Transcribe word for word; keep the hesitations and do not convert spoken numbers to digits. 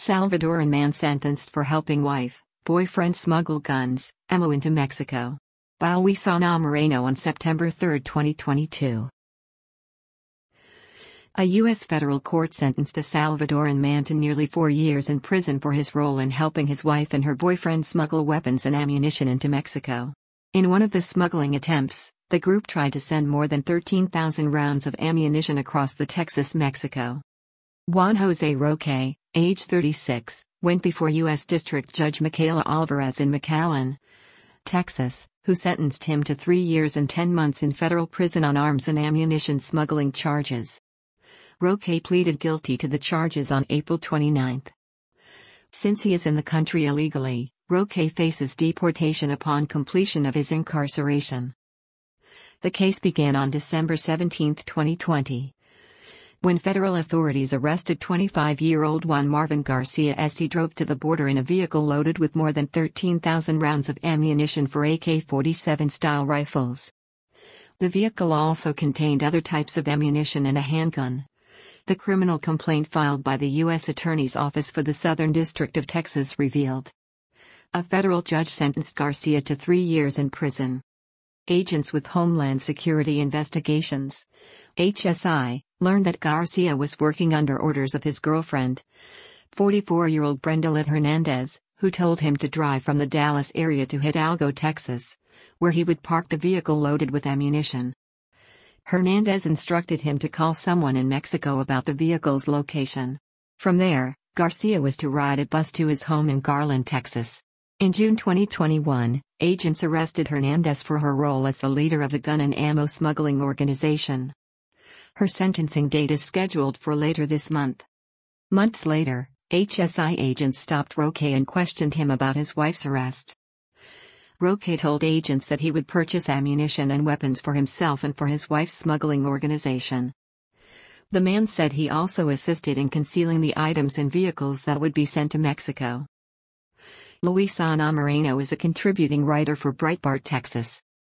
Salvadoran man sentenced for helping wife, boyfriend smuggle guns, ammo into Mexico. By Luisana Moreno on September third, twenty twenty-two. A U S federal court sentenced a Salvadoran man to nearly four years in prison for his role in helping his wife and her boyfriend smuggle weapons and ammunition into Mexico. In one of the smuggling attempts, the group tried to send more than thirteen thousand rounds of ammunition across the Texas-Mexico. Juan Jose Roque, age thirty-six, went before U S District Judge Michaela Alvarez in McAllen, Texas, who sentenced him to three years and ten months in federal prison on arms and ammunition smuggling charges. Roque pleaded guilty to the charges on April twenty-ninth. Since he is in the country illegally, Roque faces deportation upon completion of his incarceration. The case began on December seventeenth, twenty twenty. When federal authorities arrested twenty-five-year-old Juan Marvin Garcia as he drove to the border in a vehicle loaded with more than thirteen thousand rounds of ammunition for A K forty-seven style rifles. The vehicle also contained other types of ammunition and a handgun. The criminal complaint filed by the U S Attorney's Office for the Southern District of Texas revealed. A federal judge sentenced Garcia to three years in prison. Agents with Homeland Security Investigations, H S I, learned that Garcia was working under orders of his girlfriend, forty-four-year-old Brendalit Hernandez, who told him to drive from the Dallas area to Hidalgo, Texas, where he would park the vehicle loaded with ammunition. Hernandez instructed him to call someone in Mexico about the vehicle's location. From there, Garcia was to ride a bus to his home in Garland, Texas. In June twenty twenty-one, agents arrested Hernandez for her role as the leader of the gun and ammo smuggling organization. Her sentencing date is scheduled for later this month. Months later, H S I agents stopped Roque and questioned him about his wife's arrest. Roque told agents that he would purchase ammunition and weapons for himself and for his wife's smuggling organization. The man said he also assisted in concealing the items in vehicles that would be sent to Mexico. Luisana Moreno is a contributing writer for Breitbart Texas.